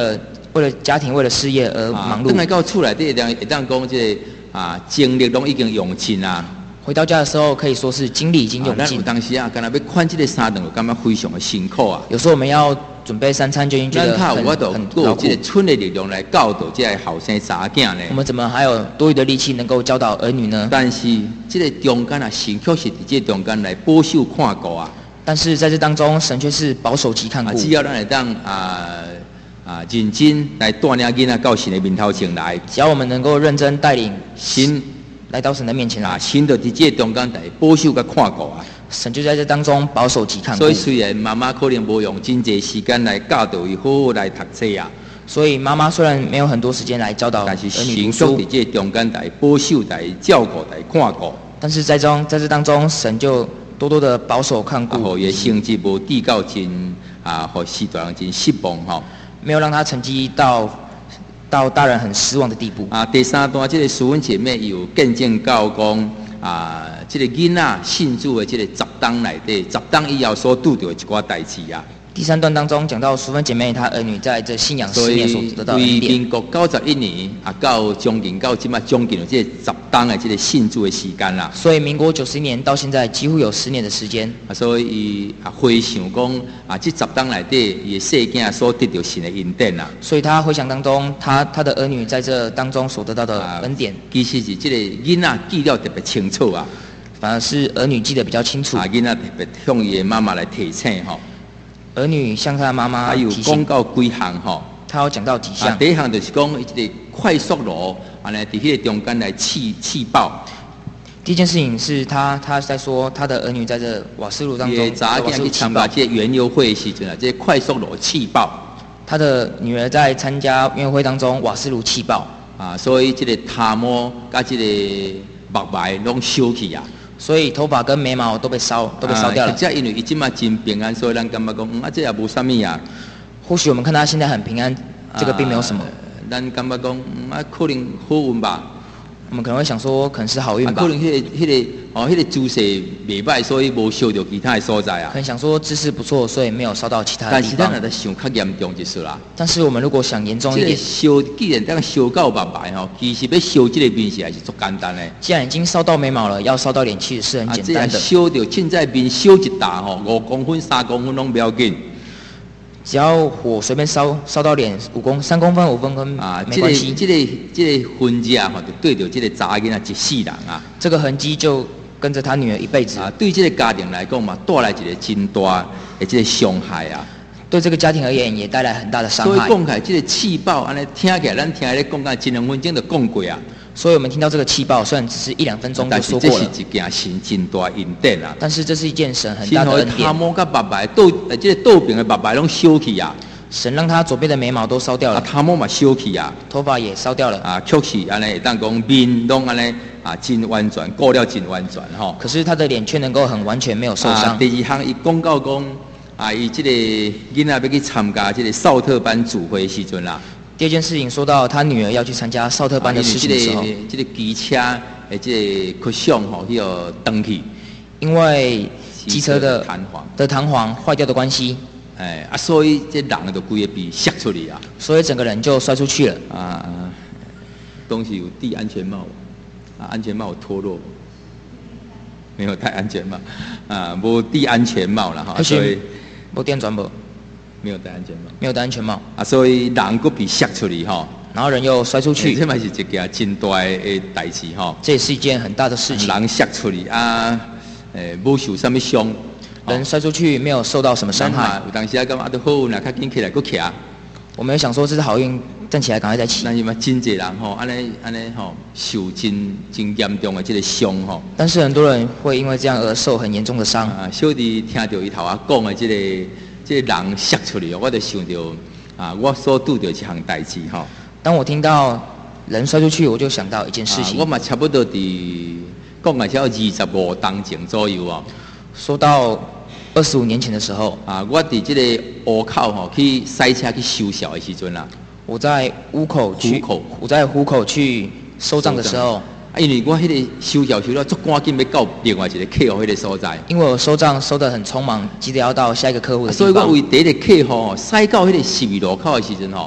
为了家庭、为了事业而忙碌。 等来到厝内底会当会当讲这个啊精力拢已经用尽啊。 回到家的时候，可以说是精力已经用尽。 啊、有当时啊，干那要款这个三顿，感觉非常的辛苦啊。 有时候我们要准备三餐，就已经觉得很很劳苦。 这个村的力量来教导这些后生查囝呢？ 我们怎么还有多余的力气能够教导儿女呢？ 但是这个中间啊，神确实在这中间来保守看顾啊。 但是在这当中，神却是保守及看顾。 啊、只要咱来当啊啊认真来带领囡仔到神的面头前来， 只要我们能够认真带领神来到神的面前来， 神就在这中间来保守甲看顾啊。 神就在这当中保守及看顾。 所以虽然妈妈可能无用真济时间来教导伊好好来读册啊， 所以妈妈虽然没有很多时间来教导儿女读书， 但是神在这中间来保守、来照顾、来看顾。 但是在中在这当中，神就多多的保守看顾， 啊，伊成绩无低到真啊，互世大人真失望吼， 没有让他成绩到到大人很失望的地步。 啊，第三段这个淑文姐妹有见证到讲啊，这个囡仔信主的这个十当内底，十当以后所拄到的一寡代志啊。 第三段当中讲到淑芬姐妹她儿女在这信仰十年所得到的恩典。 所以，民国九十一年啊，到将近到即马将近有这个十当的这个信主的时间啦。 所以，民国九十一年到现在几乎有十年的时间。 啊，所以伊啊回想讲啊，这十当内底伊的细囝所得到神的恩典啦。 所以他回想当中，他他的儿女在这当中所得到的恩典， 啊、其实是这个囡仔记了特别清楚啊。 反而是儿女记得比较清楚。 啊，囡仔特别向伊的妈妈来提醒吼。 儿女向他的妈妈提醒。 他有讲到几项吼。 他有讲到几项。 啊，第一项就是讲这个快速炉，啊，来伫迄个中间来气气爆。 第一件事情是他他在说他的儿女在这瓦斯炉当中， 早起去参加这园游会的时阵啊，这快速炉气爆。 他的女儿在参加园游会当中，瓦斯炉气爆。 啊，所以这个头毛甲这个目白拢烧起啊。 所以头发跟眉毛都被烧，都被烧掉了。 这因为伊即马真平安，所以咱感觉讲，嗯啊，这也无啥物啊。 或许我们看他现在很平安，这个并没有什么。 咱感觉讲，嗯啊，可能好运吧。 我们可能会想说，可能是好运吧。 啊、可能迄、那个、迄、那个哦，迄、那个姿势袂歹，所以无烧到其他的所在啊。 可能想说姿势不错，所以没有烧到其他的地方。 但是咱若在想较严重就是啦。 但是我们如果想严重一点， 烧既然当烧到白白吼，其实要烧这个面是还是足简单的。 既然已经烧到眉毛了，要烧到脸其实是很简单的。 啊、烧到凊彩面烧一打吼，五公分、三公分拢不要紧。 只要火随便烧，烧到脸五公三公分、五公分啊，没关系。 这个、这个、这个痕迹啊，吼，就对着这个查囡仔一世人啊。 这个痕迹就跟着他女儿一辈子啊。对这个家庭来讲嘛，带来一个真大的这个伤害啊。 对这个家庭而言，也带来很大的伤害。 所以讲起来，这个气爆，安尼听起来，咱听咧讲讲，一两分钟就讲过啊。 所以我们听到这个气爆，虽然只是一两分钟就说过了， 但是这是一件神真大恩典啊。 但是这是一件神很大的恩典。 头毛甲白白倒，呃，这个倒边的白白拢烧起啊。 神让他左边的眉毛都烧掉了， 啊，头毛嘛烧起啊， 头发也烧掉了啊，确实安尼会当讲面拢安尼啊，真完全过了真完全吼。 可是他的脸却能够很完全没有受伤。 啊、第二项伊讲到讲啊，伊这个囡仔要去参加这个少特班主会时阵啦。 第二件事情说到他女儿要去参加少特班的事情的时候， 啊、这个这个机车诶，这个曲项吼，迄个登去， 因为机车的弹簧的弹簧坏掉的关系。 哎啊，所以这人就规个被摔出去啊， 所以整个人就摔出去了啊。东西有戴安全帽啊，安全帽脱落，没有戴安全帽啊，无戴安全帽了哈，所以无电转不， 没有戴安全帽， 没有戴安全帽啊，所以人ก็被摔出去哈， 然后人又摔出去， 这嘛是一件真大的代志哈， 这也是一件很大的事情。 人摔出去啊，诶，无受什么伤。 人摔出去没有受到什么伤害， 有当时啊，感觉都好运啊，较紧起来，搁起啊。 我们想说这是好运，站起来赶快再起。 但是嘛，真侪人吼，安尼安尼吼，受真真严重的这个伤吼。 但是很多人会因为这样而受很严重的伤。 啊，小弟听到伊头啊讲的这个这个人摔出去，我就想到啊，我所拄到一项代志吼。 当我听到人摔出去，我就想到一件事情。 啊、我嘛差不多伫讲个只二十五当前左右哦。 说到二十五年前的时候啊，我伫这个湖口吼去塞车去收小的时阵啦， 我在湖口去， 口我在湖口去收账的时候， 啊，因为我迄个收小收了，足赶紧要到另外一个客户迄个所在， 因为我收账收得很匆忙，急着要到下一个客户的地方， 所以我为第一个客户塞到迄个十字路口的时阵吼，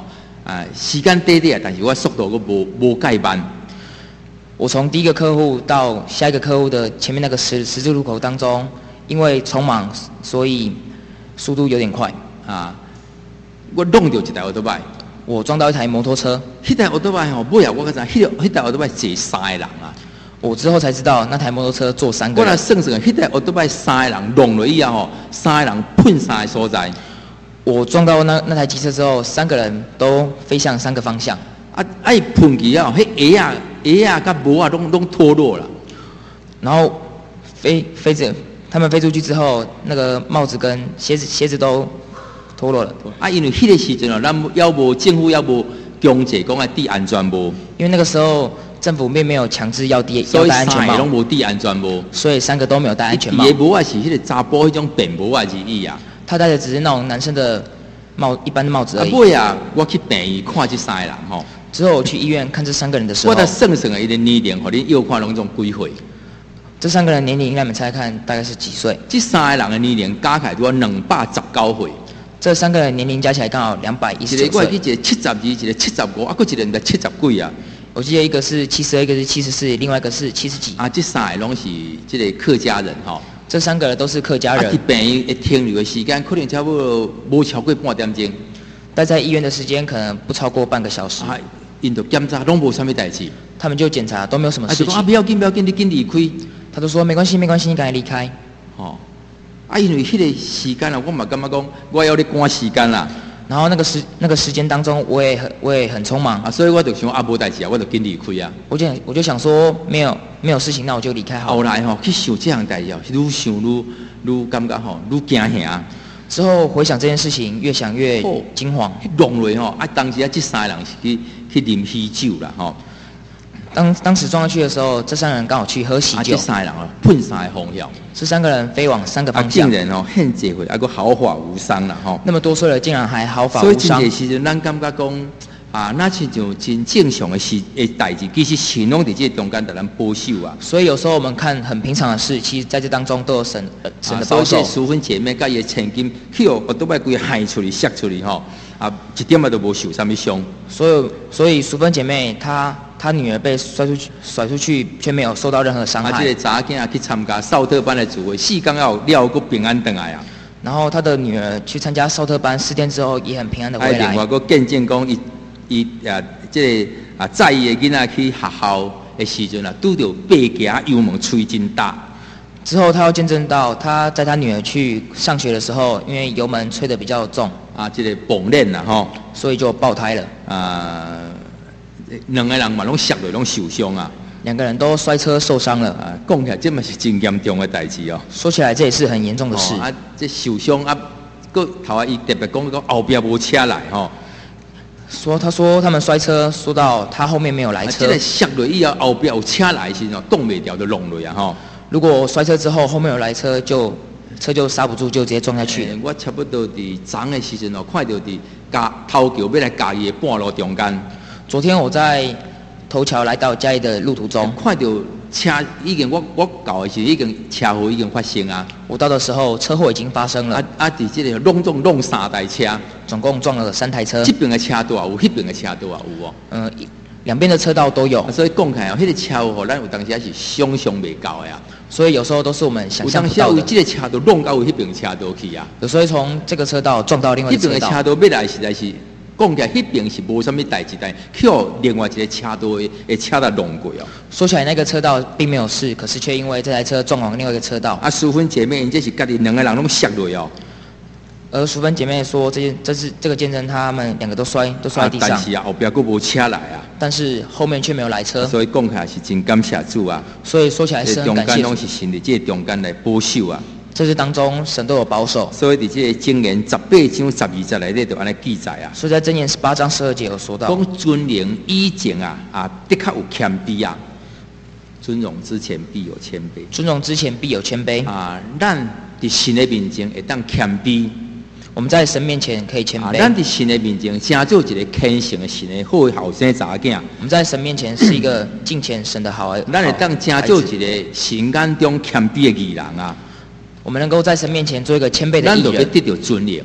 啊，时间短短，但是我速度我无无介慢。 我从第一个客户到下一个客户的前面那个十十字路口当中，因为匆忙，所以速度有点快啊。我弄到一台奥多拜， 我撞到一台摩托车。 迄台奥多拜吼，尾啊，我个知，迄迄台奥多拜坐三个人啊。 我之后才知道，那台摩托车坐三个人。 我来算算，迄台奥多拜三个人弄落以后吼，三个人喷三个所在。 我撞到那那台机车之后，三个人都飞向三个方向。 啊，哎喷去啊，迄鞋啊鞋啊甲帽啊，拢拢脱落了。 然后飞飞着，他们飞出去之后，那个帽子跟鞋子鞋子都脱落了。 啊，因为迄个时阵哦，咱要无政府要无强制讲爱戴安全帽。 因为那个时候政府并没有强制要戴要戴安全帽， 所以三个拢无戴安全帽。 所以三个都没有戴安全帽。 伊个帽啊是迄个查甫迄种便帽啊而已啊。 他戴的只是那种男生的帽，一般的帽子而已。 啊，尾啊，我去病院看这三个人吼。 之后我去医院看这三个人的时候， 我得算算伊的年龄，互恁又看拢种几岁。 这三个人年龄，应该你们猜看大概是几岁？ 这三个人的年龄加起来都要两百十九岁。 这三个人年龄加起来刚好两百一十九岁。 一个我记一个七十二，一个七十五，啊，佫一个人在七十几啊。 我记得一个是七十二，一个是七十四，另外一个是七十几。 啊，这三个拢是这个客家人吼。 这三个人都是客家人。 啊，去病院的停留的时间可能差不多无超过半点钟。 待在医院的时间可能不超过半个小时。 啊，因就检查拢无啥物代志。 他们就检查都没有什么事情。 啊，不要紧不要紧，你紧离开。 他都说没关系没关系，你赶快离开。 哦，啊，因为迄个时间啊，我嘛感觉讲我要咧赶时间啦。 然后那个时那个时间当中，我也很我也很匆忙啊，所以我就想啊，无代志啊，我就紧离开啊。 我就我就想说，没有没有事情，那我就离开好了。 后来吼去想这样代志，愈想愈愈感觉吼愈惊吓。 之后回想这件事情，越想越惊惶。 弄落吼，啊，当时啊，这三个人是去去啉喜酒啦吼。 当当时撞上去的时候，这三个人刚好去喝喜酒。 啊，这三个人哦，喷三个方向。 这三个人飞往三个方向。 啊，竟然哦，很济回，啊，个毫发无伤啦吼。 那么多岁了，竟然还毫发无伤。 所以真济时阵，咱感觉讲啊，那亲像真正常的事的代志，其实神拢伫这中间给咱保守啊。 所以有时候我们看很平常的事，其实在这当中都有神、呃、神的保守。 所以淑芬姐妹甲伊的千金，去哦，都把规害出去、杀出去吼，啊，一点仔都无受啥物伤。 所以，所以淑芬姐妹她她女儿被甩出去，甩出去却没有受到任何伤害。 啊，这个查囝啊去参加少特班的聚会，四天后了后，平安回来啊。 然后她的女儿去参加少特班，四天之后也很平安的回来。 啊，另外个见证讲伊。伊啊，这个啊，在伊的囡仔去学校的时阵啊，拄到八家油门吹真大。 之后，他要见证到他在他女儿去上学的时候，因为油门吹得比较重啊，这个崩链啦吼， 所以就爆胎了。 啊，两个人嘛拢摔落，拢受伤啊。 两个人都摔车受伤了。 啊，讲起来这嘛是真严重的代志哦。 说起来这也是很严重的事。 哦、啊，这受伤啊，个头啊，伊特别讲讲后边无车来吼。 说他说他们摔车，说到他后面没有来车。 啊，这个摔落以后，后边有车来时哦，动袂掉就弄落啊吼。 如果摔车之后后面有来车，就车就刹不住，就直接撞下去了。 欸、我差不多伫昨的时阵哦，看到伫嘉头桥要来嘉义的半路中间。 昨天我在头桥来到嘉义的路途中， 看到车已经我我到的时候已经车祸已经发生啊。 我到的时候车祸已经发生了。 啊啊！伫这个弄总弄三台车， 总共撞了三台车。 这边的车道有，那边的车道也有哦。 嗯、呃，两边的车道都有。 啊、所以讲起来哦，迄、那个车祸咱有当时也是想象袂到的呀。 所以有时候都是我们想象不到的。 有当时有这个车道弄到有那边车道去啊。 有时候从这个车道撞到另外一个车道。 那边的车道要来实在是。讲起来，迄边是无啥物代志，但去另外一个车道的的车道弄过哦。 说起来，那个车道并没有事，可是却因为这台车撞往另外一个车道。 啊，淑芬姐妹，因这是家己两个人拢摔落哦。 而淑芬姐妹说，这件这是这个见证，他们两个都摔都摔在地上。 啊、但是啊，后边佫无车来啊。 但是后面却没有来车。 所以讲起来是真感谢主啊。 所以说起来是很感谢主。 中间拢是神伫这中间来保守啊。 这是当中神都有保守， 所以伫这个箴言十八章十二节内底就安尼记载啊。 所以在箴言十八章十二节有说到， 讲尊荣以前啊啊，的确有谦卑啊。尊荣之前必有谦卑， 尊荣之前必有谦卑啊。咱伫神的面前会当谦卑， 我们在神面前可以谦卑。 啊、咱伫神的面前，成做一个虔诚的神的好后生查囝。 我们在神面前是一个敬虔神的好儿。 咱会当成做一个神眼中谦卑的义人啊。 我们能够在神面前做一个谦卑的义人， 咱就要得到尊荣啊。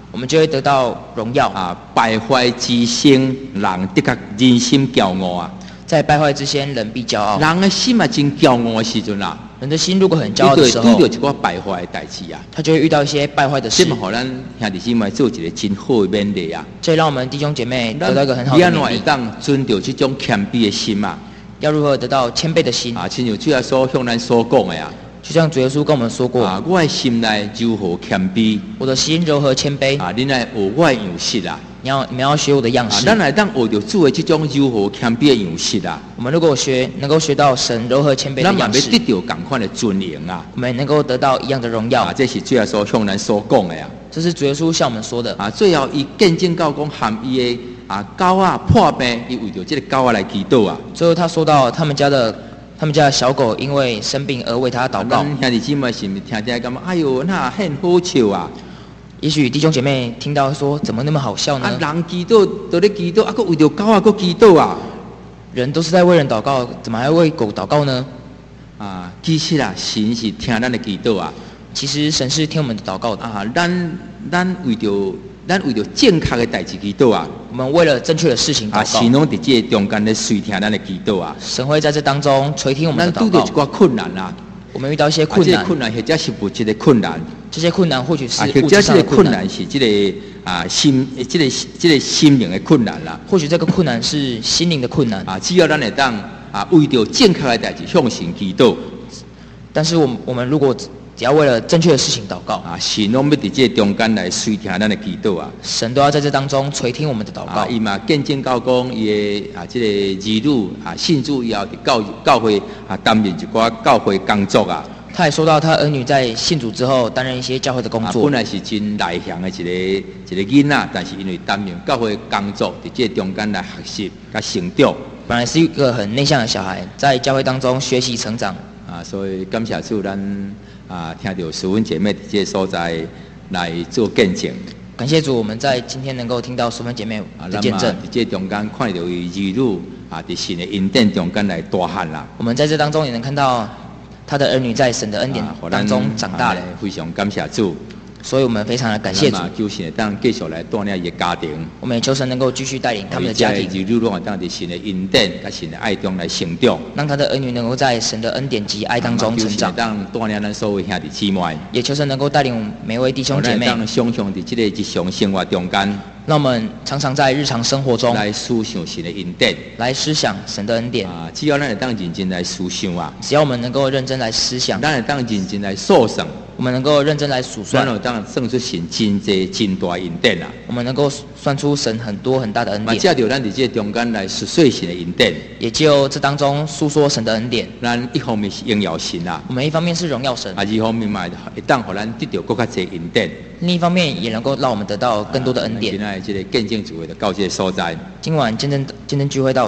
我们就会得到荣耀啊，败坏之先，人的确人心骄傲啊。 在败坏之先，人必骄傲。 人的心啊，真骄傲的时阵啊， 人的心如果很骄傲的时候， 遇到一个败坏的代志啊， 他就会遇到一些败坏的事。 这么好，咱兄弟姊妹做一个真好的勉励啊。 这让我们弟兄姐妹得到一个很好的勉励。 你安怎当遵照这种谦卑的心啊？ 要如何得到谦卑的心啊？亲像主耶稣向咱所讲的啊。 就像主耶稣跟我们说过， 啊，我的心内柔和谦卑， 我的心柔和谦卑。 啊，你来学我的样式啊！ 你要你们要学我的样式。 啊，咱来当学着主的这种柔和谦卑的样式啊！ 我们如果学能够学到神柔和谦卑的样式， 咱嘛要得到同款的尊严啊！ 我们能够得到一样的荣耀。 啊，这是主耶稣向咱所讲的啊！ 这是主耶稣向我们说的。 啊，最后伊见证到讲含伊的啊狗啊破病，伊为着这个狗啊来祈祷啊！ 最后他说到他们家的。他们家的小狗因为生病而为他祷告。 兄弟姊妹是毋是听听感觉，哎呦，那很好笑啊！ 也许弟兄姐妹听到说，怎么那么好笑呢？ 啊，人祈祷都咧祈祷，啊，佮为着狗啊佮祈祷啊！ 人都是在为人祷告，怎么还为狗祷告呢？ 啊，其实啊，神是听咱的祈祷啊。 其实神是听我们的祷告的啊，咱咱为着。咱为着正确的代志祈祷啊！ 我们为了正确的事情祷告。啊， 神拢伫这中间咧垂听咱的祈祷啊！ 神会在这当中垂听我们的祷告。 咱遇到一寡困难啊， 我们遇到一些困难。 啊，这困难或者是物质的困难。 这些困难或许是物质上的困难。啊，或者这个困难是这个啊心，这个这个心灵的困难啦。 或许这个困难是心灵的困难。 啊，只要咱会当啊为着正确的代志向神祈祷。 但是我们我们如果只要为了正确的事情祷告啊，神拢要伫这中间来垂听咱的祈祷啊。 神都要在这当中垂听我们的祷告。 伊嘛见证到讲伊的啊，这个儿女啊，信主以后伫教教会啊担任一寡教会工作啊。 他也说到他儿女在信主之后担任一些教会的工作。 啊，本来是真内向的一个一个囡仔，但是因为担任教会工作，伫这中间来学习甲成长。 本来是一个很内向的小孩，在教会当中学习成长。 啊，所以感谢主，咱啊听到师兄姐妹伫这所在来做见证。 感谢主，我们在今天能够听到师兄姐妹的见证。 伫这中间看到伊儿女啊，伫神的恩典中间来大汉啦。 我们在这当中也能看到他的儿女在神的恩典当中长大了。 非常感谢主。 所以我们非常的感谢主。 求神当继续来带领伊的家庭。 我们也求神能够继续带领他们的家庭。 儿女拢当伫神的恩典、甲神的爱中来成长。 让他的儿女能够在神的恩典及爱当中成长。 当带领咱所有兄弟姊妹。 也求神能够带领每位弟兄姐妹。 当想象伫这个日常生活中间。 让我们常常在日常生活中来思想神的恩典， 来思想神的恩典啊！只要咱会当认真来思想啊， 只要我们能够认真来思想， 咱会当认真来数算， 我们能够认真来数算， 咱会当算出神真济真大恩典啊！ 我们能够算出神很多很大的恩典。 借着咱伫这中间来述说神的恩典， 也就这当中诉说神的恩典。 咱一方面是荣耀神啊， 我们一方面是荣耀神， 啊，二方面嘛会当互咱得到更加济恩典。 另一方面也能够让我们得到更多的恩典。 今天这个见证聚会的告诫所在， 今晚见证见证聚会到